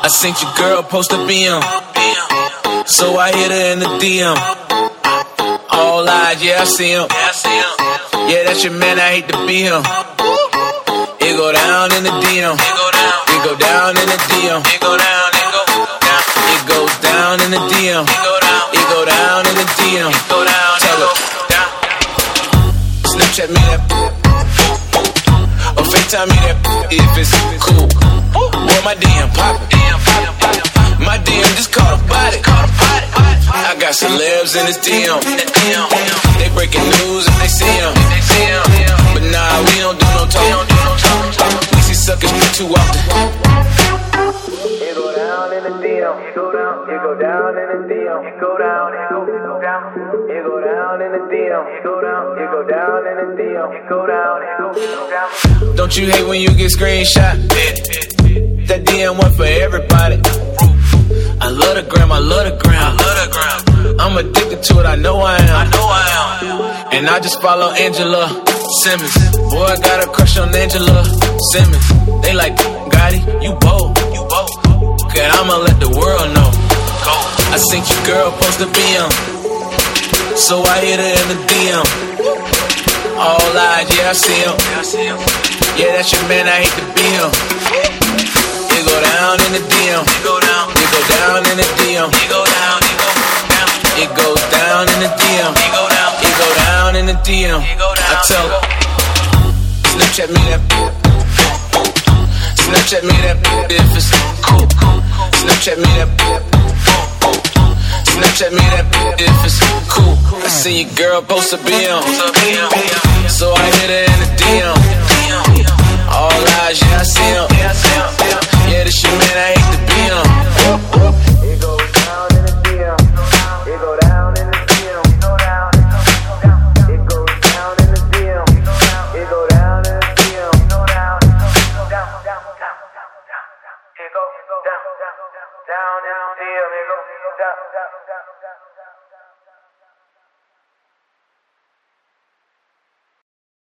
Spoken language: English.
I seen your girl post a BM, so I hit her in the DM. All eyes, yeah, I see him. Yeah, that's your man, I hate to be him. It go down in the DM. It go down in the DM. It go down, it go down. It goes down in the DM. It go down in the DM. Tell her. Snapchat me that, or FaceTime me that if it's cool. Boy, my DM poppin'. My DM just caught a body. I got celebs in this DM. They breaking news if they see him. But nah, we don't do no talk. We see suckers too often. It go down in the DM. It go down in the DM. It go down, it go down. It go down in the DM. It go down in the DM. It go down, it go down. Don't you hate when you get screenshot? That DM one for everybody. I love the gram, I love the gram. I'm addicted to it, I know I am. And I just follow Angela Simmons. Boy, I got a crush on Angela Simmons. They like, Gotti, you bold. Okay, I'ma let the world know. I seen your girl post a BM, so I hit her in the DM. All eyes, yeah, I see him. Yeah, that's your man, I hate to be him. It go down in the DM. It go down in the DM. It goes down in the DM. It go down in the DM. I tell her, Snapchat me that. Snapchat me that if it's cool. Snapchat me that. Snapchat me that if it's cool. I see your girl post a BM, so I hit her in the DM. All eyes, yeah, I see him. Yeah, this your man, I hate to be him. It goes down in the DM. It go down in the DM. It goes down in the DM. It go down in the DM. It go down in the DM.